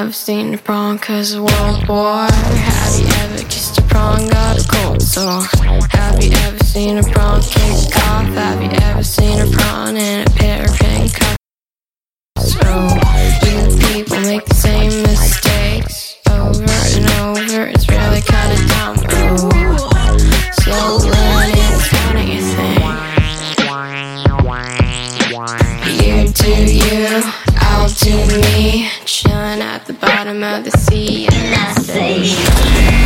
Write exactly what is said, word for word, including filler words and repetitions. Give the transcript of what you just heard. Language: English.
ever seen a prawn cause of World War? Have you ever kissed a prawn, got a cold sore? Have you ever seen a prawn kick off? Have you ever seen a prawn in a pair of handcuffs? So, you people make the same mistakes over and over, it's really kinda dumb. Ooh, slow learning's funny, you think. You do you, I'll do me, chilling at the bottom of the sea, and I say